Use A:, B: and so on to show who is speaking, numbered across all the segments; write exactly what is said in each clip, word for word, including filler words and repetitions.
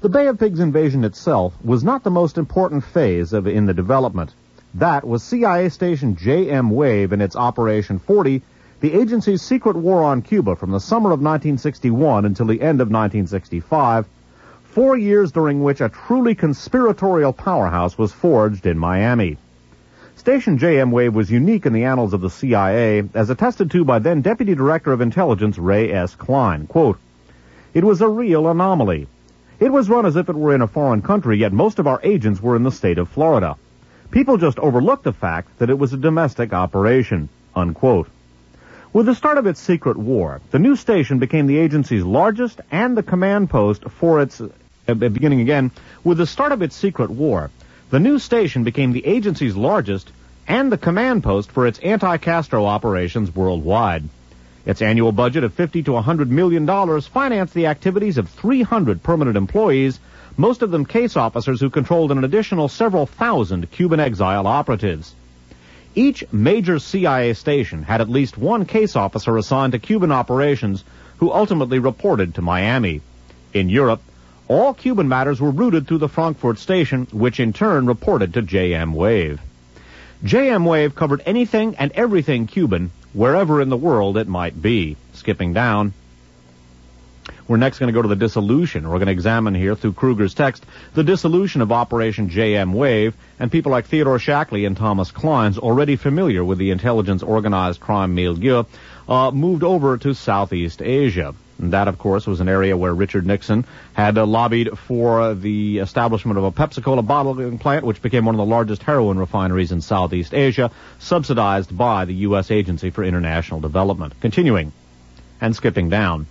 A: The Bay of Pigs invasion itself was not the most important phase of in the development. That was C I A station J M Wave and its Operation forty, the agency's secret war on Cuba from the summer of nineteen sixty-one until the end of nineteen sixty-five, four years during which a truly conspiratorial powerhouse was forged in Miami. Station J M Wave was unique in the annals of the C I A, as attested to by then Deputy Director of Intelligence Ray S. Klein. Quote, "It was a real anomaly. It was run as if it were in a foreign country, yet most of our agents were in the state of Florida. People just overlooked the fact that it was a domestic operation." Unquote. With the start of its secret war, the new station became the agency's largest and the command post for its... Uh, beginning again, with the start of its secret war, the new station became the agency's largest and the command post for its anti-Castro operations worldwide. Its annual budget of fifty to one hundred million dollars financed the activities of three hundred permanent employees, most of them case officers who controlled an additional several thousand Cuban exile operatives. Each major C I A station had at least one case officer assigned to Cuban operations who ultimately reported to Miami. In Europe, all Cuban matters were routed through the Frankfurt station, which in turn reported to J M Wave. J M Wave covered anything and everything Cuban, wherever in the world it might be. Skipping down, we're next going to go to the dissolution. We're going to examine here, through Kruger's text, the dissolution of Operation J M Wave, and people like Theodore Shackley and Thomas Kleins, already familiar with the intelligence organized crime milieu, uh, moved over to Southeast Asia. And that, of course, was an area where Richard Nixon had uh, lobbied for uh, the establishment of a Pepsi-Cola bottling plant, which became one of the largest heroin refineries in Southeast Asia, subsidized by the U S Agency for International Development. Continuing, and skipping down.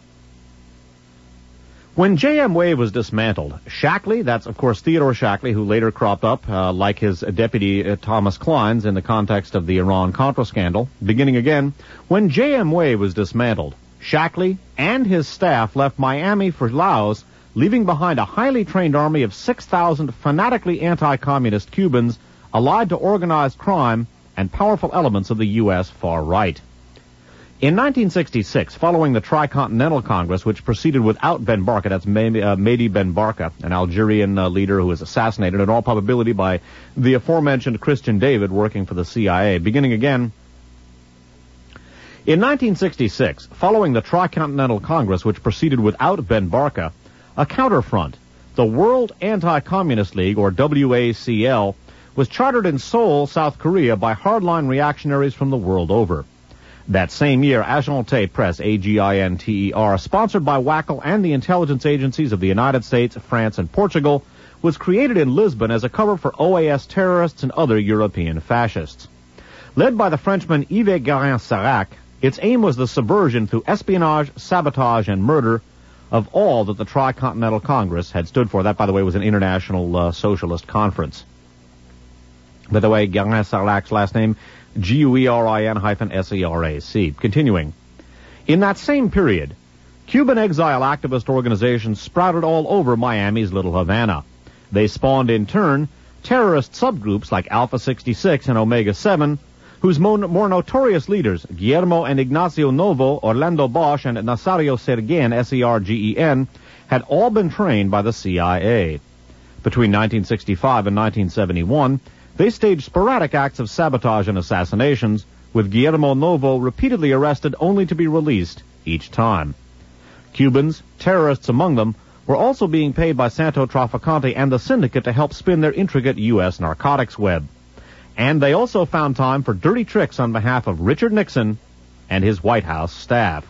A: When J M Wave was dismantled, Shackley, that's of course Theodore Shackley, who later cropped up uh, like his deputy uh, Thomas Kleins in the context of the Iran-Contra scandal. Beginning again, when J M Wave was dismantled, Shackley and his staff left Miami for Laos, leaving behind a highly trained army of six thousand fanatically anti-communist Cubans allied to organized crime and powerful elements of the U S far right. In nineteen sixty-six, following the Tricontinental Congress, which proceeded without Ben Barka, that's Mehdi Ben Barka, an Algerian uh, leader who was assassinated in all probability by the aforementioned Christian David working for the C I A. Beginning again, in nineteen sixty-six, following the Tricontinental Congress, which proceeded without Ben Barka, a counterfront, the World Anti-Communist League, or W A C L, was chartered in Seoul, South Korea, by hardline reactionaries from the world over. That same year, Agente Presse, A G I N T E R, sponsored by WACL and the intelligence agencies of the United States, France, and Portugal, was created in Lisbon as a cover for O A S terrorists and other European fascists. Led by the Frenchman Yves Guérin-Sarac, its aim was the subversion through espionage, sabotage, and murder of all that the Tricontinental Congress had stood for. That, by the way, was an international uh, socialist conference. By the way, Guérin-Sarac's last name, G U E R I N hyphen S E R A C. Continuing. In that same period, Cuban exile activist organizations sprouted all over Miami's Little Havana. They spawned, in turn, terrorist subgroups like Alpha sixty-six and Omega seven, whose more, more notorious leaders, Guillermo and Ignacio Novo, Orlando Bosch, and Nazario Sergen, S E R G E N, had all been trained by the C I A. Between nineteen sixty-five and nineteen seventy-one, they staged sporadic acts of sabotage and assassinations, with Guillermo Novo repeatedly arrested only to be released each time. Cubans, terrorists among them, were also being paid by Santo Trafficante and the syndicate to help spin their intricate U S narcotics web. And they also found time for dirty tricks on behalf of Richard Nixon and his White House staff.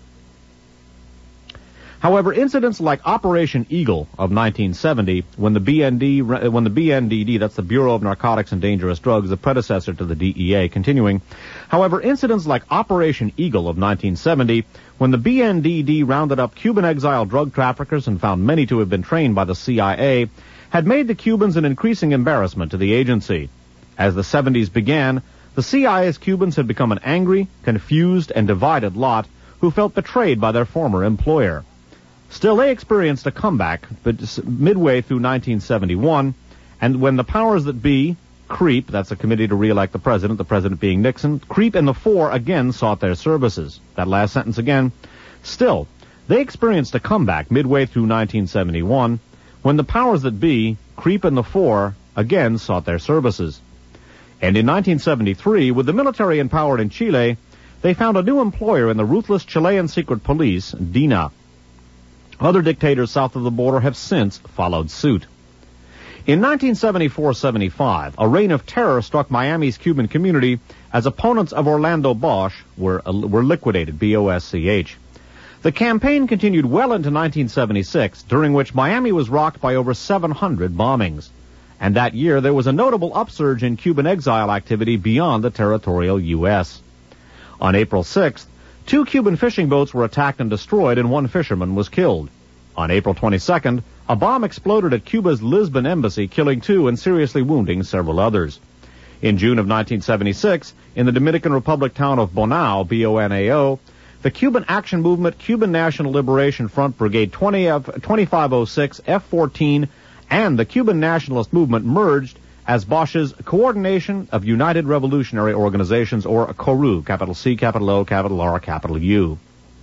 A: However, incidents like Operation Eagle of nineteen seventy, when the B N D, when the B N D D, that's the Bureau of Narcotics and Dangerous Drugs, the predecessor to the D E A, continuing. However, incidents like Operation Eagle of nineteen seventy, when the B N D D rounded up Cuban exile drug traffickers and found many to have been trained by the C I A, had made the Cubans an increasing embarrassment to the agency. As the seventies began, the C I A's Cubans had become an angry, confused, and divided lot who felt betrayed by their former employer. Still, they experienced a comeback but midway through nineteen seventy-one, and when the powers that be, CREEP, that's a committee to re-elect the president, the president being Nixon, CREEP and the Four again sought their services. That last sentence again. Still, they experienced a comeback midway through nineteen seventy-one, when the powers that be, creep in the fore, again sought their services. And in nineteen seventy-three, with the military empowered in Chile, they found a new employer in the ruthless Chilean secret police, DINA. Other dictators south of the border have since followed suit. In nineteen seventy-four seventy-five, a reign of terror struck Miami's Cuban community as opponents of Orlando Bosch were, uh, were liquidated, B O S C H. The campaign continued well into nineteen seventy-six, during which Miami was rocked by over seven hundred bombings. And that year, there was a notable upsurge in Cuban exile activity beyond the territorial U S. On April sixth, two Cuban fishing boats were attacked and destroyed, and one fisherman was killed. On April twenty-second, a bomb exploded at Cuba's Lisbon embassy, killing two and seriously wounding several others. In June of nineteen seventy-six, in the Dominican Republic town of Bonao, B O N A O, the Cuban Action Movement Cuban National Liberation Front Brigade twenty-five oh six F fourteen and the Cuban Nationalist Movement merged as Bosch's Coordination of United Revolutionary Organizations, or C O R U, capital C, capital O, capital R, capital U.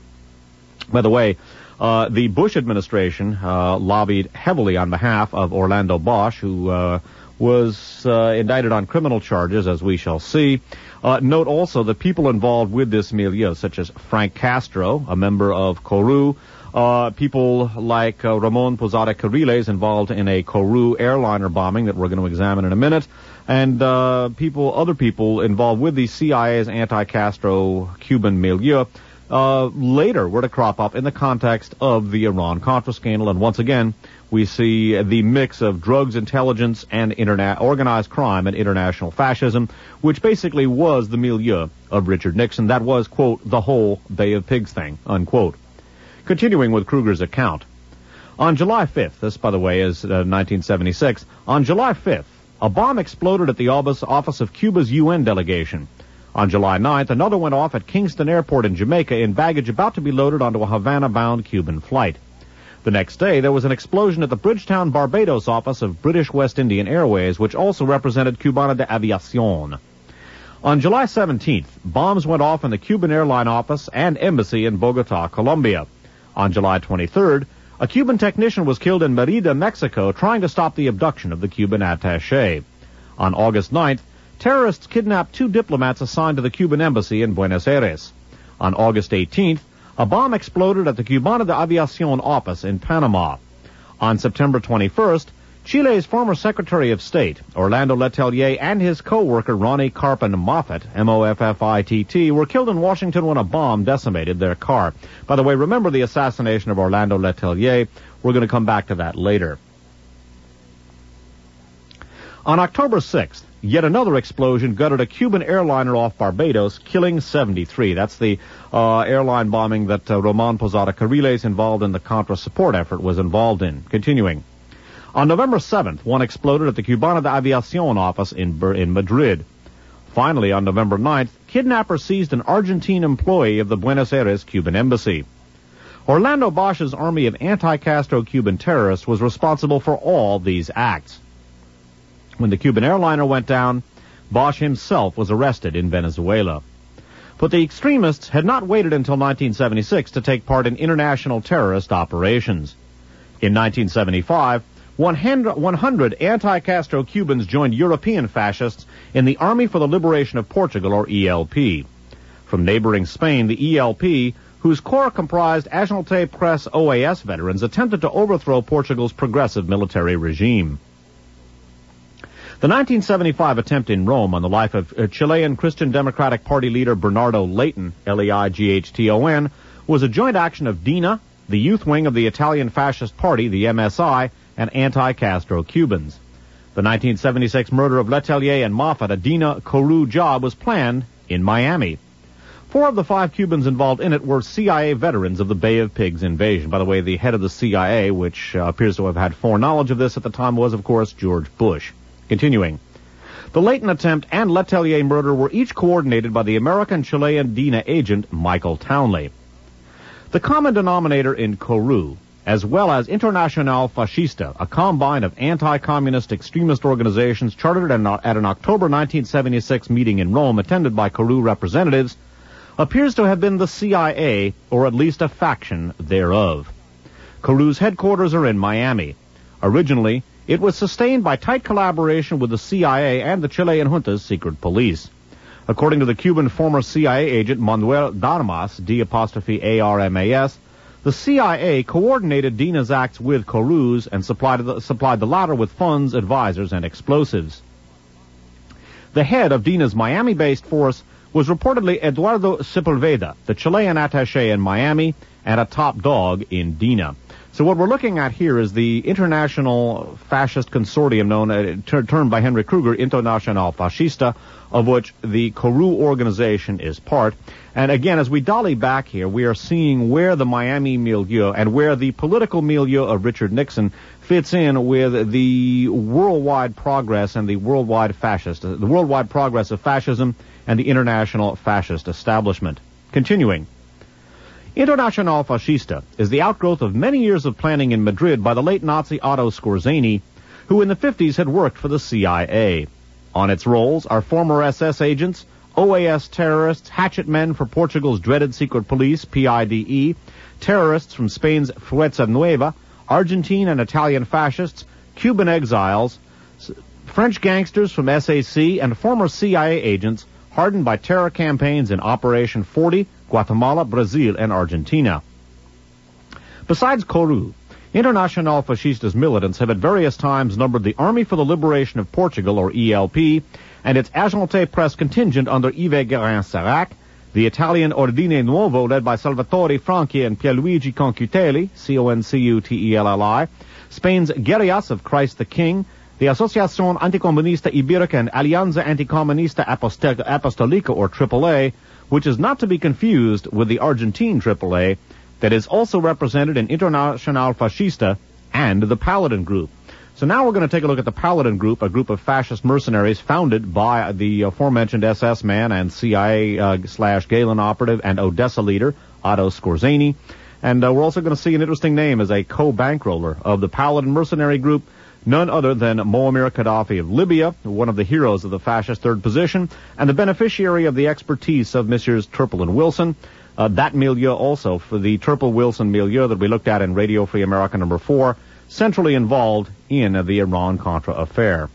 A: By the way, uh, the Bush administration uh, lobbied heavily on behalf of Orlando Bosch, who uh, was uh, indicted on criminal charges, as we shall see. Uh, note also that people involved with this milieu, such as Frank Castro, a member of C O R U, Uh, people like uh, Ramon Posada Carriles involved in a C O R U airliner bombing that we're going to examine in a minute, and uh, people, other people involved with the C I A's anti-Castro Cuban milieu uh, later were to crop up in the context of the Iran-Contra scandal, and once again, we see the mix of drugs, intelligence, and interna- organized crime and international fascism, which basically was the milieu of Richard Nixon. That was, quote, the whole Bay of Pigs thing, unquote. Continuing with Kruger's account, on July fifth, this, by the way, is uh, nineteen seventy-six, on July fifth, a bomb exploded at the office of Cuba's U N delegation. On July ninth, another went off at Kingston Airport in Jamaica in baggage about to be loaded onto a Havana-bound Cuban flight. The next day, there was an explosion at the Bridgetown, Barbados office of British West Indian Airways, which also represented Cubana de Aviación. On July seventeenth, bombs went off in the Cuban airline office and embassy in Bogota, Colombia. On July twenty-third, a Cuban technician was killed in Merida, Mexico, trying to stop the abduction of the Cuban attaché. On August ninth, terrorists kidnapped two diplomats assigned to the Cuban embassy in Buenos Aires. On August eighteenth, a bomb exploded at the Cubana de Aviación office in Panama. On September twenty-first, Chile's former Secretary of State, Orlando Letelier, and his co-worker Ronnie Carpin Moffitt, M O F F I T T, were killed in Washington when a bomb decimated their car. By the way, remember the assassination of Orlando Letelier. We're going to come back to that later. On October sixth, yet another explosion gutted a Cuban airliner off Barbados, killing seventy-three. That's the uh, airline bombing that uh, Ramon Posada Carriles, involved in the Contra support effort, was involved in. Continuing. On November seventh, one exploded at the Cubana de Aviación office in, in Madrid. Finally, on November ninth, kidnappers seized an Argentine employee of the Buenos Aires Cuban embassy. Orlando Bosch's army of anti-Castro Cuban terrorists was responsible for all these acts. When the Cuban airliner went down, Bosch himself was arrested in Venezuela. But the extremists had not waited until nineteen seventy-six to take part in international terrorist operations. In nineteen seventy-five, one hundred anti-Castro Cubans joined European fascists in the Army for the Liberation of Portugal, or E L P. From neighboring Spain, the E L P, whose core comprised Agente Press O A S veterans, attempted to overthrow Portugal's progressive military regime. The nineteen seventy-five attempt in Rome on the life of uh, Chilean Christian Democratic Party leader Bernardo Leighton, L E I G H T O N, was a joint action of DINA, the youth wing of the Italian Fascist Party, the M S I, and anti-Castro Cubans. The nineteen seventy-six murder of Letelier and Moffitt, a DINA C O R U job, was planned in Miami. Four of the five Cubans involved in it were C I A veterans of the Bay of Pigs invasion. By the way, the head of the C I A, which uh, appears to have had foreknowledge of this at the time, was, of course, George Bush. Continuing. The Leighton attempt and Letelier murder were each coordinated by the American-Chilean DINA agent Michael Townley. The common denominator in C O R U, as well as Internacional Fascista, a combine of anti-communist extremist organizations chartered at an October nineteen seventy-six meeting in Rome attended by C O R U representatives, appears to have been the C I A, or at least a faction thereof. C O R U's headquarters are in Miami. Originally, it was sustained by tight collaboration with the C I A and the Chilean junta's secret police. According to the Cuban former C I A agent Manuel Darmas, D apostrophe A R M A S, the C I A coordinated Dina's acts with Corus and supplied the, supplied the latter with funds, advisors, and explosives. The head of Dina's Miami-based force was reportedly Eduardo Sepulveda, the Chilean attaché in Miami and a top dog in Dina. So what we're looking at here is the international fascist consortium known, uh, ter- termed by Henry Kruger, Internacional Fascista, of which the Coru organization is part. And again, as we dolly back here, we are seeing where the Miami milieu and where the political milieu of Richard Nixon fits in with the worldwide progress and the worldwide fascist, the worldwide progress of fascism and the international fascist establishment. Continuing. Internacional Fascista is the outgrowth of many years of planning in Madrid by the late Nazi Otto Skorzeny, who in the fifties had worked for the C I A. On its rolls are former S S agents, O A S terrorists, hatchet men for Portugal's dreaded secret police, P I D E, terrorists from Spain's Fuerza Nueva, Argentine and Italian fascists, Cuban exiles, French gangsters from S A C, and former C I A agents hardened by terror campaigns in Operation forty, Guatemala, Brazil, and Argentina. Besides Coru, Internacional Fascista's militants have at various times numbered the Army for the Liberation of Portugal, or E L P, and its Agente Press contingent under Yves Guérin-Serac, the Italian Ordine Nuovo led by Salvatore Franchi and Pierluigi Concutelli, C O N C U T E L L I, Spain's Guerrillas of Christ the King, the Asociación Anticomunista Ibérica and Alianza Anticomunista Apostolica, or triple A, which is not to be confused with the Argentine triple A, that is also represented in Internacional Fascista and the Paladin Group. So now we're going to take a look at the Paladin Group, a group of fascist mercenaries founded by the aforementioned S S man and C I A uh, slash Galen operative and Odessa leader, Otto Skorzeny. And uh, we're also going to see an interesting name as a co-bankroller of the Paladin mercenary group, none other than Muammar Gaddafi of Libya, one of the heroes of the fascist third position, and the beneficiary of the expertise of Messrs. Turple and Wilson. Uh, that milieu also, for the Turple-Wilson milieu that we looked at in Radio Free America number four, centrally involved in uh, the Iran-Contra affair.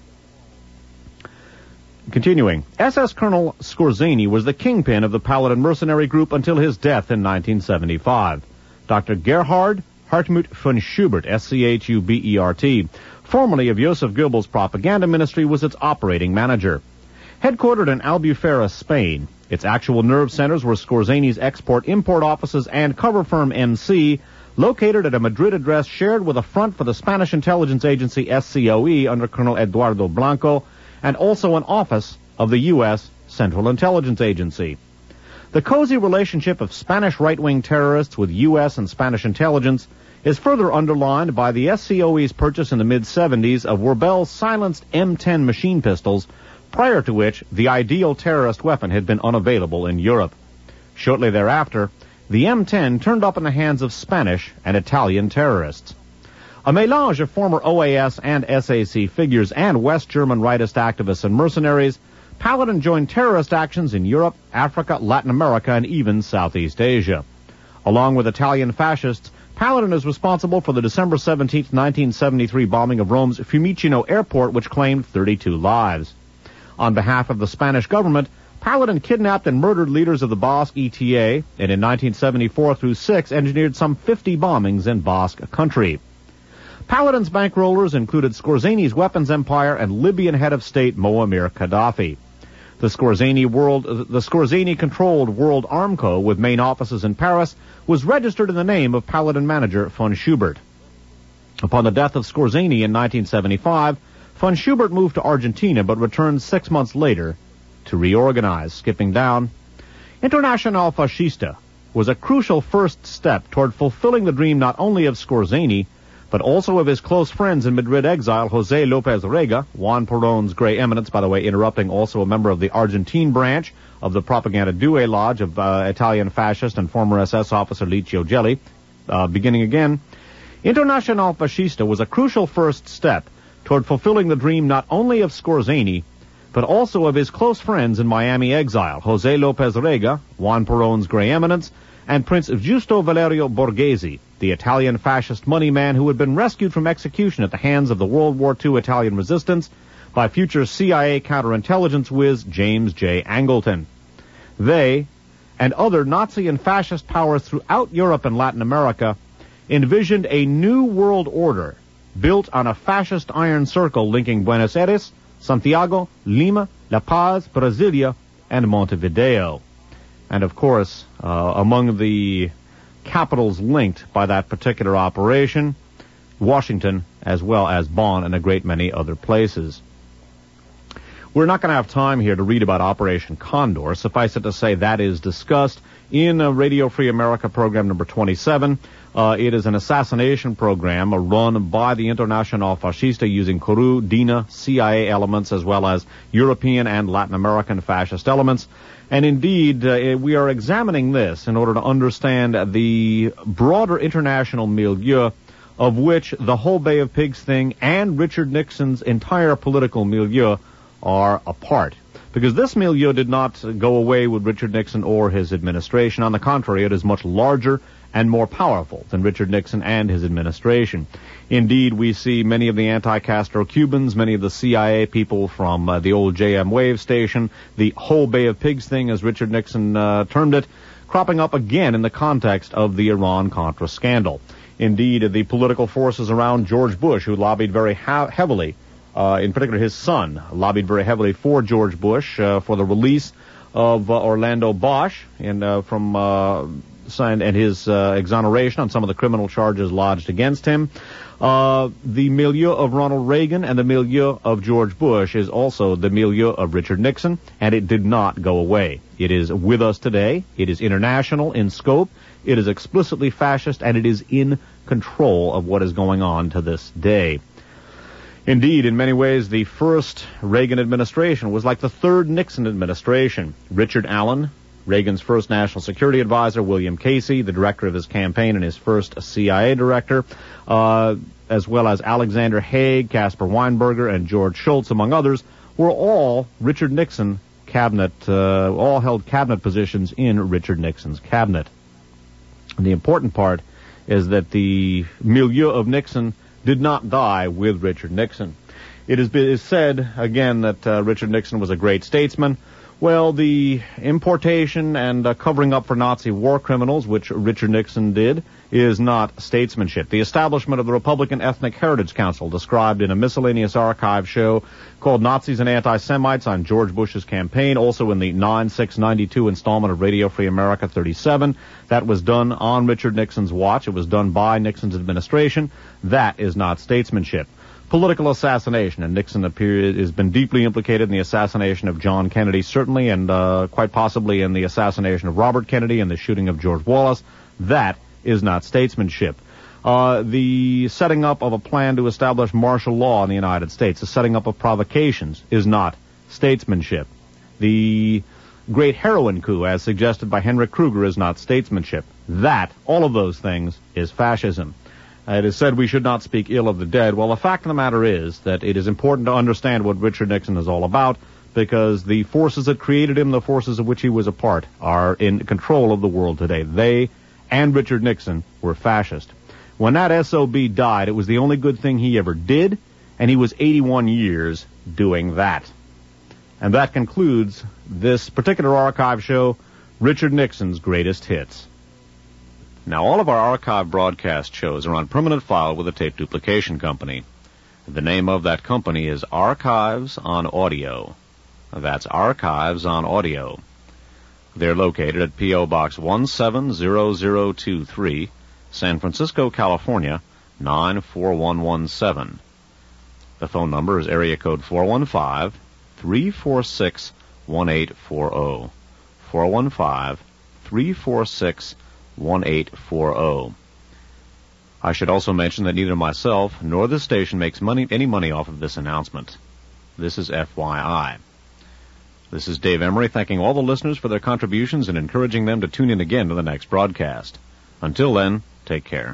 A: Continuing, S S Colonel Skorzeny was the kingpin of the Paladin mercenary group until his death in nineteen seventy-five. Doctor Gerhard Hartmut von Schubert, S C H U B E R T, formerly of Joseph Goebbels' propaganda ministry, was its operating manager. Headquartered in Albufera, Spain, its actual nerve centers were Skorzeny's export-import offices and cover firm M C, located at a Madrid address shared with a front for the Spanish intelligence agency S C O E under Colonel Eduardo Blanco, and also an office of the U S Central Intelligence Agency. The cozy relationship of Spanish right-wing terrorists with U S and Spanish intelligence is further underlined by the S C O E's purchase in the mid-seventies of Werbel's silenced M ten machine pistols, prior to which the ideal terrorist weapon had been unavailable in Europe. Shortly thereafter, the M ten turned up in the hands of Spanish and Italian terrorists. A melange of former O A S and S A C figures and West German rightist activists and mercenaries, Paladin joined terrorist actions in Europe, Africa, Latin America, and even Southeast Asia. Along with Italian fascists, Paladin is responsible for the December seventeenth, nineteen seventy-three bombing of Rome's Fiumicino airport, which claimed thirty-two lives. On behalf of the Spanish government, Paladin kidnapped and murdered leaders of the Basque E T A, and in nineteen seventy-four through six engineered some fifty bombings in Basque country. Paladin's bankrollers included Skorzeny's weapons empire and Libyan head of state Muammar Gaddafi. The Skorzeny world, the Skorzeny-controlled World Armco, with main offices in Paris, was registered in the name of Paladin manager von Schubert. Upon the death of Skorzeny in nineteen seventy-five, von Schubert moved to Argentina but returned six months later to reorganize. Skipping down, Internacional Fascista was a crucial first step toward fulfilling the dream not only of Skorzeny, but also of his close friends in Madrid exile, José López Rega, Juan Perón's Grey Eminence, by the way, interrupting, also a member of the Argentine branch of the Propaganda Due Lodge of uh, Italian fascist and former S S officer Licio Gelli. Uh, beginning again, Internacional Fascista was a crucial first step toward fulfilling the dream not only of Skorzeny, but also of his close friends in Miami exile, José López Rega, Juan Perón's Grey Eminence, and Prince Giusto Valerio Borghese, the Italian fascist money man who had been rescued from execution at the hands of the World War Two Italian resistance by future C I A counterintelligence whiz James J. Angleton. They, and other Nazi and fascist powers throughout Europe and Latin America, envisioned a new world order built on a fascist iron circle linking Buenos Aires, Santiago, Lima, La Paz, Brasilia, and Montevideo. And of course, uh, among the capitals linked by that particular operation, Washington, as well as Bonn and a great many other places. We're not going to have time here to read about Operation Condor. Suffice it to say that is discussed in uh, Radio Free America program number twenty-seven. Uh, it is an assassination program uh, run by the Internacional Fascista using Curu, D I N A, C I A elements, as well as European and Latin American fascist elements. And indeed, uh, we are examining this in order to understand the broader international milieu of which the whole Bay of Pigs thing and Richard Nixon's entire political milieu are a part. Because this milieu did not go away with Richard Nixon or his administration. On the contrary, it is much larger and more powerful than Richard Nixon and his administration. Indeed, we see many of the anti-Castro Cubans, many of the C I A people from uh, the old J M Wave station, the whole Bay of Pigs thing, as Richard Nixon uh, termed it, cropping up again in the context of the Iran-Contra scandal. Indeed, the political forces around George Bush, who lobbied very ha- heavily, uh, in particular his son, lobbied very heavily for George Bush uh, for the release of uh, Orlando Bosch and uh, from uh, signed and his uh, exoneration on some of the criminal charges lodged against him. Uh, the milieu of Ronald Reagan and the milieu of George Bush is also the milieu of Richard Nixon, and it did not go away. It is with us today. It is international in scope. It is explicitly fascist, and it is in control of what is going on to this day. Indeed, in many ways, the first Reagan administration was like the third Nixon administration. Richard Allen, Reagan's first national security advisor, William Casey, the director of his campaign and his first C I A director, uh, as well as Alexander Haig, Caspar Weinberger, and George Shultz, among others, were all Richard Nixon cabinet, uh, all held cabinet positions in Richard Nixon's cabinet. And the important part is that the milieu of Nixon did not die with Richard Nixon. It is, is said, again, that uh, Richard Nixon was a great statesman. Well, the importation and uh, covering up for Nazi war criminals, which Richard Nixon did, is not statesmanship. The establishment of the Republican Ethnic Heritage Council, described in a miscellaneous archive show called Nazis and Anti-Semites on George Bush's campaign, also in the nine six ninety-two installment of Radio Free America thirty-seven. That was done on Richard Nixon's watch. It was done by Nixon's administration. That is not statesmanship. Political assassination, and Nixon appears, has been deeply implicated in the assassination of John Kennedy, certainly, and uh, quite possibly in the assassination of Robert Kennedy and the shooting of George Wallace. That is not statesmanship. Uh, the setting up of a plan to establish martial law in the United States, the setting up of provocations, is not statesmanship. The great heroin coup, as suggested by Henrik Kruger, is not statesmanship. That, all of those things, is fascism. Uh, it is said we should not speak ill of the dead. Well, the fact of the matter is that it is important to understand what Richard Nixon is all about, because the forces that created him, the forces of which he was a part, are in control of the world today. They and Richard Nixon were fascist. When that S O B died, it was the only good thing he ever did, and he was eighty-one years doing that. And that concludes this particular archive show, Richard Nixon's Greatest Hits. Now, all of our archive broadcast shows are on permanent file with the Tape Duplication Company. The name of that company is Archives on Audio. That's Archives on Audio. They're located at P O. Box one seven zero zero two three, San Francisco, California, nine four one one seven. The phone number is area code four one five, three four six, one eight four zero. four one five, three four six, one eight four zero. I should also mention that neither myself nor the station makes money, any money off of this announcement. This is F Y I. This is Dave Emery thanking all the listeners for their contributions and encouraging them to tune in again to the next broadcast. Until then, take care.